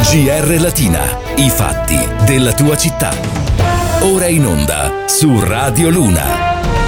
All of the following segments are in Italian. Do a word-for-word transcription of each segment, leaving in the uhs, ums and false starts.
G R Latina, i fatti della tua città. Ora in onda su Radio Luna.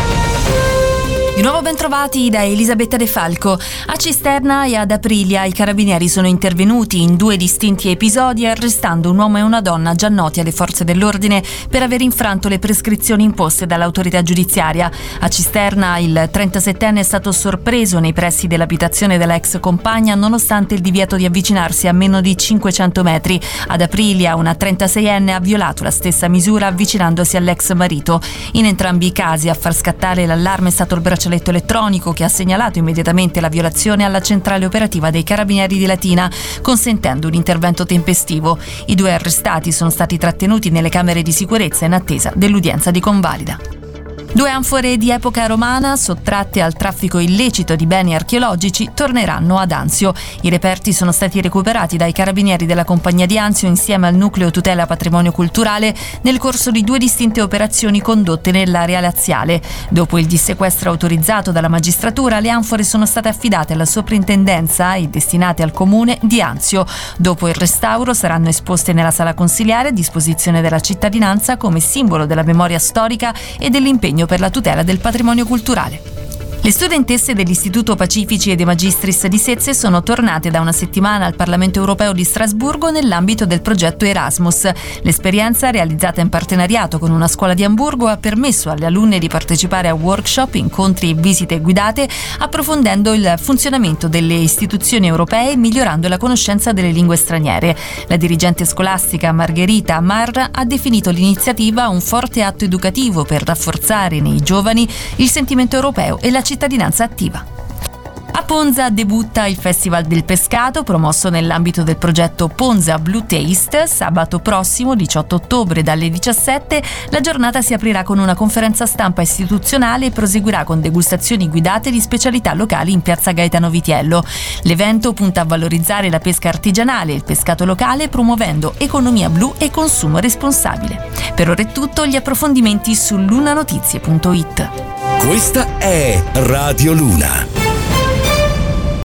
Di nuovo bentrovati da Elisabetta De Falco. A Cisterna e ad Aprilia i carabinieri sono intervenuti in due distinti episodi arrestando un uomo e una donna già noti alle forze dell'ordine per aver infranto le prescrizioni imposte dall'autorità giudiziaria. A Cisterna il trentasettenne è stato sorpreso nei pressi dell'abitazione della ex compagna nonostante il divieto di avvicinarsi a meno di cinquecento metri. Ad Aprilia una trentaseienne ha violato la stessa misura avvicinandosi all'ex marito. In entrambi i casi a far scattare l'allarme è stato il braccialetto elettronico che ha segnalato immediatamente la violazione alla centrale operativa dei carabinieri di Latina, consentendo un intervento tempestivo. I due arrestati sono stati trattenuti nelle camere di sicurezza in attesa dell'udienza di convalida. Due anfore di epoca romana, sottratte al traffico illecito di beni archeologici, torneranno ad Anzio. I reperti sono stati recuperati dai carabinieri della Compagnia di Anzio insieme al Nucleo Tutela Patrimonio Culturale nel corso di due distinte operazioni condotte nell'area laziale. Dopo il dissequestro autorizzato dalla magistratura, le anfore sono state affidate alla soprintendenza e destinate al comune di Anzio. Dopo il restauro saranno esposte nella sala consiliare a disposizione della cittadinanza come simbolo della memoria storica e dell'impegno per la tutela del patrimonio culturale. Le studentesse dell'Istituto Pacifici e De Magistris di Sezze sono tornate da una settimana al Parlamento Europeo di Strasburgo nell'ambito del progetto Erasmus. L'esperienza, realizzata in partenariato con una scuola di Amburgo, ha permesso alle alunne di partecipare a workshop, incontri e visite guidate, approfondendo il funzionamento delle istituzioni europee e migliorando la conoscenza delle lingue straniere. La dirigente scolastica Margherita Marra ha definito l'iniziativa un forte atto educativo per rafforzare nei giovani il sentimento europeo e la cittadinanza attiva. A Ponza debutta il Festival del Pescato, promosso nell'ambito del progetto Ponza Blue Taste. Sabato prossimo, diciotto ottobre, dalle diciassette, la giornata si aprirà con una conferenza stampa istituzionale e proseguirà con degustazioni guidate di specialità locali in piazza Gaetano Vitiello. L'evento punta a valorizzare la pesca artigianale e il pescato locale, promuovendo economia blu e consumo responsabile. Per ora è tutto, gli approfondimenti su lunanotizie punto it. Questa è Radio Luna.